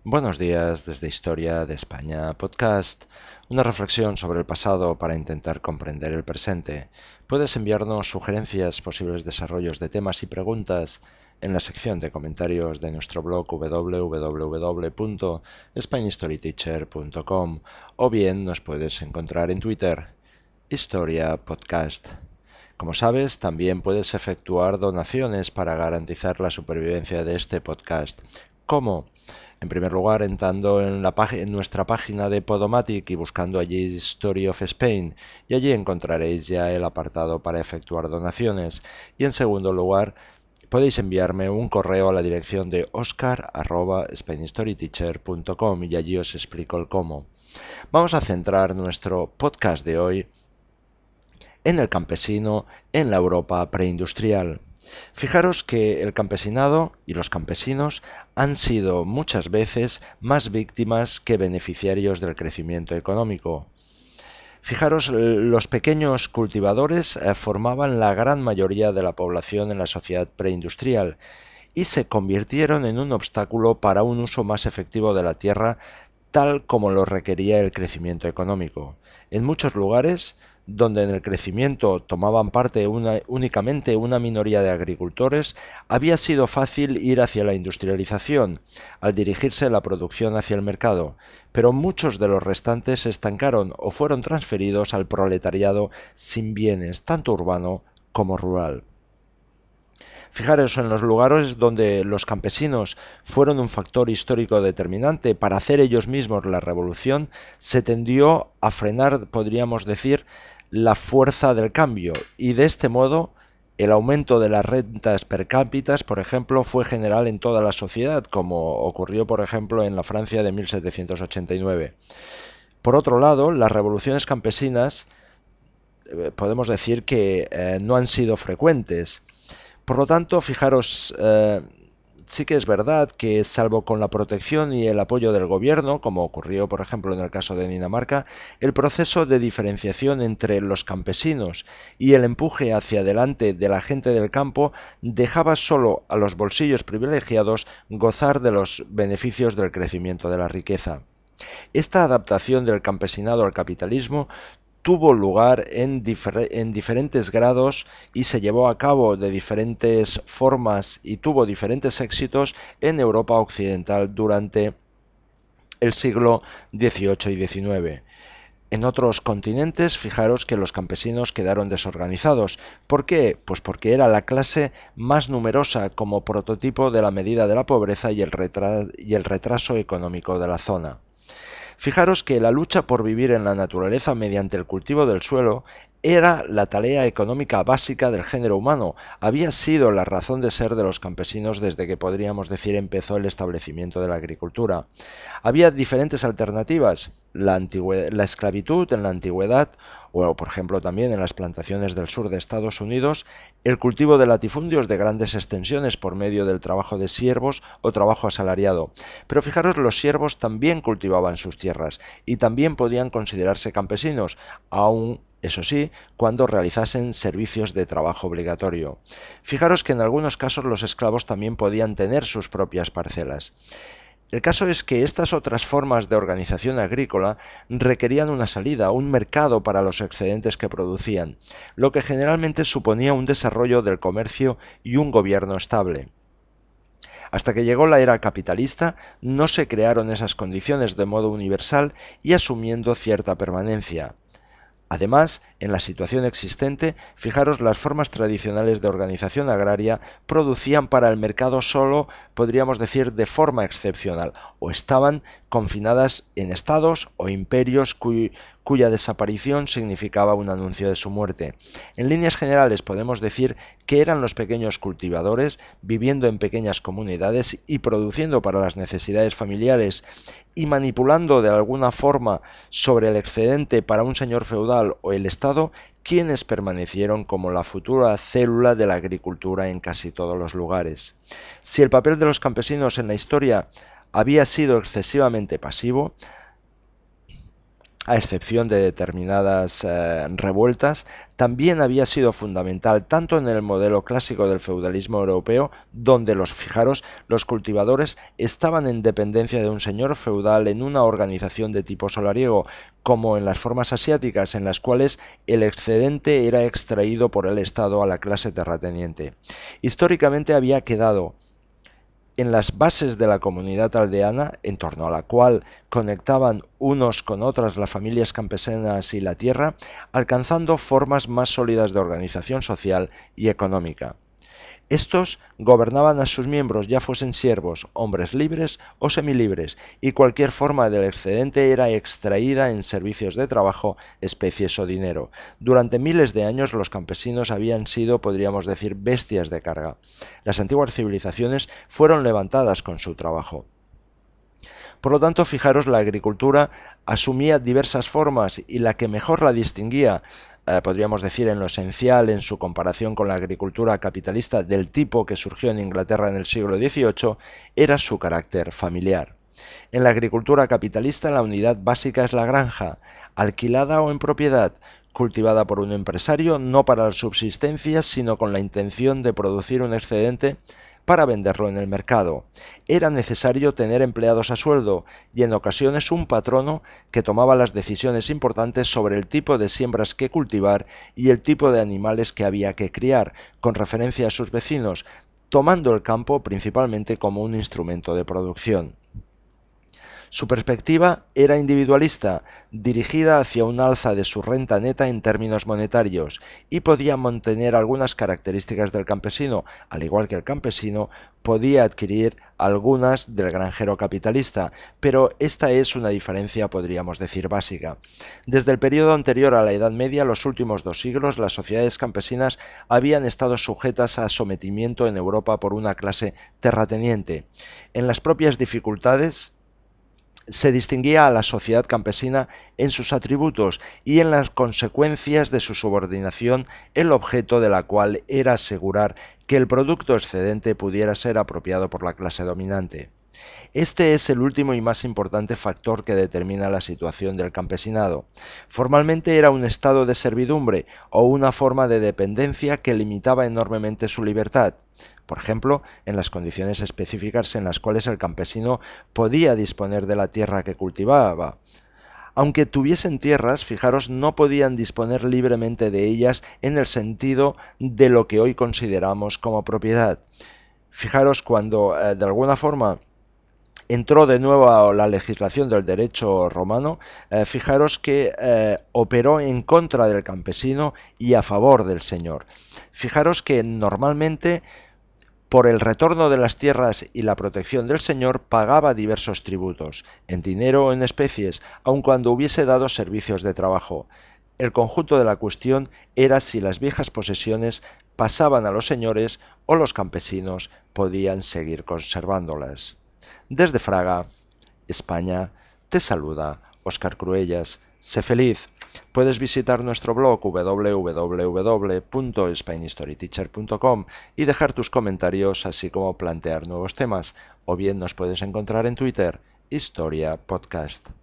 Buenos días desde Historia de España Podcast, una reflexión sobre el pasado para intentar comprender el presente. Puedes enviarnos sugerencias, posibles desarrollos de temas y preguntas en la sección de comentarios de nuestro blog www.spainhistoryteacher.com o bien nos puedes encontrar en Twitter, Historia Podcast. Como sabes, también puedes efectuar donaciones para garantizar la supervivencia de este podcast. ¿Cómo? En primer lugar, entrando en nuestra página de Podomatic y buscando allí History of Spain, y allí encontraréis ya el apartado para efectuar donaciones. Y en segundo lugar, podéis enviarme un correo a la dirección de oscar@spainhistoryteacher.com y allí os explico el cómo. Vamos a centrar nuestro podcast de hoy en el campesino en la Europa preindustrial. Fijaros que el campesinado y los campesinos han sido muchas veces más víctimas que beneficiarios del crecimiento económico. Fijaros, los pequeños cultivadores formaban la gran mayoría de la población en la sociedad preindustrial y se convirtieron en un obstáculo para un uso más efectivo de la tierra tal como lo requería el crecimiento económico. En muchos lugares, donde en el crecimiento tomaban parte únicamente una minoría de agricultores, había sido fácil ir hacia la industrialización, al dirigirse la producción hacia el mercado, pero muchos de los restantes se estancaron o fueron transferidos al proletariado sin bienes, tanto urbano como rural. Fijaros, en los lugares donde los campesinos fueron un factor histórico determinante para hacer ellos mismos la revolución, se tendió a frenar, podríamos decir, la fuerza del cambio y de este modo el aumento de las rentas per cápita, por ejemplo, fue general en toda la sociedad, como ocurrió, por ejemplo, en la Francia de 1789. Por otro lado, las revoluciones campesinas podemos decir que no han sido frecuentes. Por lo tanto, fijaros, sí que es verdad que salvo con la protección y el apoyo del gobierno, como ocurrió por ejemplo en el caso de Dinamarca, el proceso de diferenciación entre los campesinos y el empuje hacia adelante de la gente del campo dejaba solo a los bolsillos privilegiados gozar de los beneficios del crecimiento de la riqueza. Esta adaptación del campesinado al capitalismo tuvo lugar en diferentes grados y se llevó a cabo de diferentes formas y tuvo diferentes éxitos en Europa occidental durante el siglo XVIII y XIX. En otros continentes, fijaros que los campesinos quedaron desorganizados. ¿Por qué? Pues porque era la clase más numerosa como prototipo de la medida de la pobreza y el retraso económico de la zona. Fijaros que la lucha por vivir en la naturaleza mediante el cultivo del suelo era la tarea económica básica del género humano, había sido la razón de ser de los campesinos desde que podríamos decir empezó el establecimiento de la agricultura. Había diferentes alternativas, la esclavitud en la antigüedad, o por ejemplo también en las plantaciones del sur de Estados Unidos, el cultivo de latifundios de grandes extensiones por medio del trabajo de siervos o trabajo asalariado. Pero fijaros, los siervos también cultivaban sus tierras y también podían considerarse campesinos, aun eso sí, cuando realizasen servicios de trabajo obligatorio. Fijaros que en algunos casos los esclavos también podían tener sus propias parcelas. El caso es que estas otras formas de organización agrícola requerían una salida, un mercado para los excedentes que producían, lo que generalmente suponía un desarrollo del comercio y un gobierno estable. Hasta que llegó la era capitalista, no se crearon esas condiciones de modo universal y asumiendo cierta permanencia. Además, en la situación existente, fijaros, las formas tradicionales de organización agraria producían para el mercado solo, podríamos decir, de forma excepcional, o estaban confinadas en estados o imperios cuya desaparición significaba un anuncio de su muerte. En líneas generales podemos decir que eran los pequeños cultivadores viviendo en pequeñas comunidades y produciendo para las necesidades familiares y manipulando de alguna forma sobre el excedente para un señor feudal o el Estado, quienes permanecieron como la futura célula de la agricultura en casi todos los lugares. Si el papel de los campesinos en la historia había sido excesivamente pasivo, a excepción de determinadas revueltas, también había sido fundamental tanto en el modelo clásico del feudalismo europeo, donde fijaros, los cultivadores estaban en dependencia de un señor feudal en una organización de tipo solariego, como en las formas asiáticas, en las cuales el excedente era extraído por el Estado a la clase terrateniente. Históricamente había quedado en las bases de la comunidad aldeana, en torno a la cual conectaban unos con otras las familias campesinas y la tierra, alcanzando formas más sólidas de organización social y económica. Estos gobernaban a sus miembros, ya fuesen siervos, hombres libres o semilibres, y cualquier forma del excedente era extraída en servicios de trabajo, especies o dinero. Durante miles de años los campesinos habían sido, podríamos decir, bestias de carga. Las antiguas civilizaciones fueron levantadas con su trabajo. Por lo tanto, fijaros, la agricultura asumía diversas formas y la que mejor la distinguía, podríamos decir en lo esencial en su comparación con la agricultura capitalista del tipo que surgió en Inglaterra en el siglo XVIII, era su carácter familiar. En la agricultura capitalista la unidad básica es la granja, alquilada o en propiedad, cultivada por un empresario no para la subsistencia, sino con la intención de producir un excedente para venderlo en el mercado. Era necesario tener empleados a sueldo y en ocasiones un patrono que tomaba las decisiones importantes sobre el tipo de siembras que cultivar y el tipo de animales que había que criar, con referencia a sus vecinos, tomando el campo principalmente como un instrumento de producción. Su perspectiva era individualista, dirigida hacia un alza de su renta neta en términos monetarios, y podía mantener algunas características del campesino, al igual que el campesino podía adquirir algunas del granjero capitalista, pero esta es una diferencia, podríamos decir, básica. Desde el periodo anterior a la Edad Media, los últimos 2 siglos, las sociedades campesinas habían estado sujetas a sometimiento en Europa por una clase terrateniente. En las propias dificultades se distinguía a la sociedad campesina en sus atributos y en las consecuencias de su subordinación, el objeto de la cual era asegurar que el producto excedente pudiera ser apropiado por la clase dominante. Este es el último y más importante factor que determina la situación del campesinado. Formalmente era un estado de servidumbre o una forma de dependencia que limitaba enormemente su libertad. Por ejemplo, en las condiciones específicas en las cuales el campesino podía disponer de la tierra que cultivaba. Aunque tuviesen tierras, fijaros, no podían disponer libremente de ellas en el sentido de lo que hoy consideramos como propiedad. Fijaros cuando, de alguna forma, entró de nuevo a la legislación del derecho romano, fijaros que operó en contra del campesino y a favor del señor. Fijaros que normalmente por el retorno de las tierras y la protección del señor pagaba diversos tributos, en dinero o en especies, aun cuando hubiese dado servicios de trabajo. El conjunto de la cuestión era si las viejas posesiones pasaban a los señores o los campesinos podían seguir conservándolas. Desde Fraga, España, te saluda Óscar Cruellas. Sé feliz. Puedes visitar nuestro blog www.spainhistoryteacher.com y dejar tus comentarios, así como plantear nuevos temas, o bien nos puedes encontrar en Twitter, Historia Podcast.